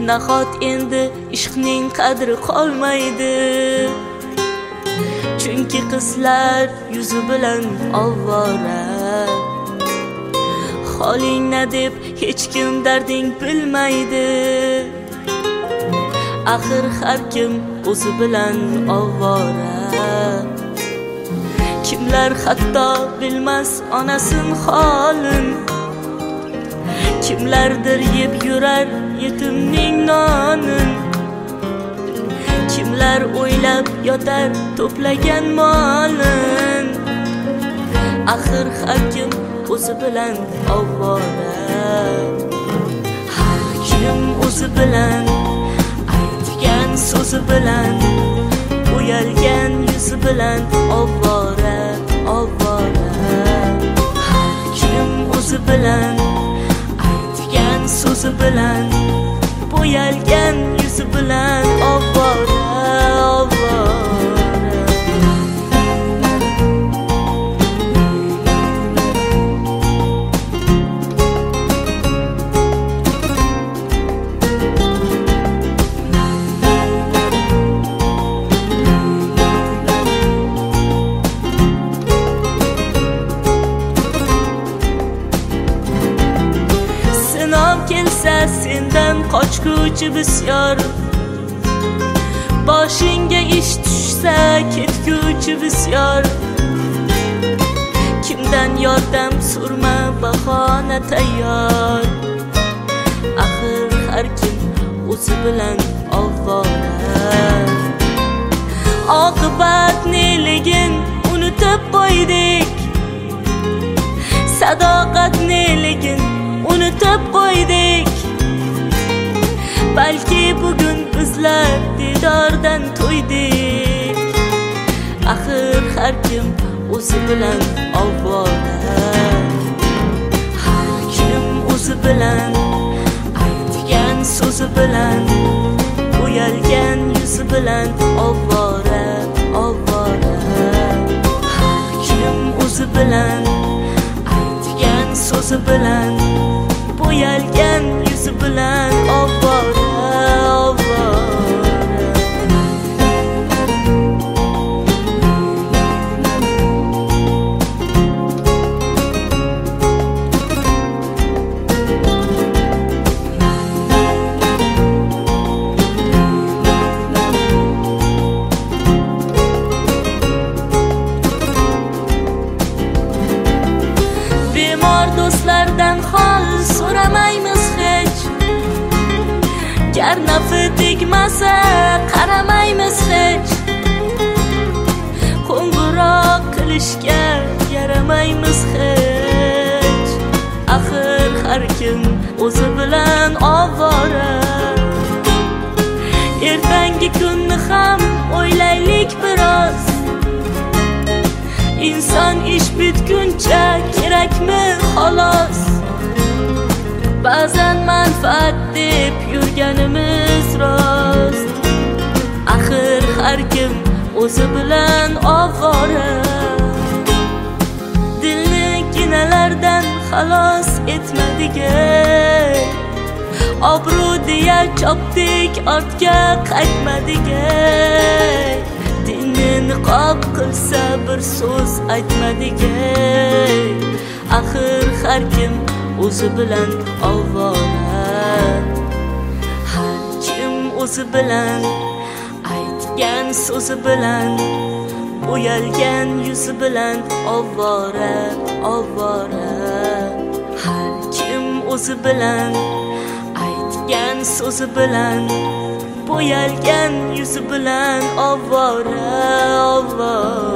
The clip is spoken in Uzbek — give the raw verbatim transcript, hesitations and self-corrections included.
nahot endi ishqning qadri qolmaydi. Chunki qizlar yuzi bilan ovvora, holingna deb hech kim darding bilmaydi. Axir har kim o'zi bilan ovvora. Kimlar hatto bilmas onasin holin, kimlardir yeb yurar yetimning nonin. Kimlar o'ylab yotar to'plagan molin. Axir har kim o'zi bilan ovvora. Har kim o'zi bilan aytgan so'zi bilan, bo'yalgan yuzi bilan ovvora, ovvora. Har kim o'zi bilan aytgan so'zi bilan, bo'yalgan yuzi bilan ovvora, ovvora. Kelsa sendan qochguvchi bisyor, boshingga ish tushsa ketguvchi bisyor. Kimdan yordam so'rma, bahona tayyor. Axir har kim o'zi bilan ovvora. Oqibat neligin unutib qo'ydik, sadoqat neligin unutib qo'ydik. Balki bugun bizlar didordan to'ydik. Axir har kim o'zi bilan ovvora. Har kim o'zi bilan aytgan so'zi bilan, bo'yalgan yuzi bilan ovvora, ovvora. Har kim o'zi bilan aytgan so'zi bilan, bo'yalgan yuzi bilan ovvora, ovvora. Bemor do'stlardan hol so'ramaymiz hech, gar nafi tegmasa qaramaymiz hech. Qo'ng'iroq qilishga yaramaymiz hech. Axir har kim o'zi bilan ovvora. Ertangi kunni ham o'ylaylik biroz. Inson ish bitguncha kerakmi xolos. Ba'zan manfaat deb yurganimiz rost. Axir har kim o'zi bilan ovvora. Dilni ginalardan xalos etmadigay, obro' deya chopdik ortga qaytmadigay. Dinni niqob qilsa bir so'z aytmadigay. Axir har kim o'zi bilan ovvora. Har kim o'zi bilan aytgan so'zi bilan, bo'yalgan yuzi bilan ovvora, ovvora. Har kim o'zi bilan aytgan so'zi bilan, bo'yalgan yuzi bilan ovvora, ovvora.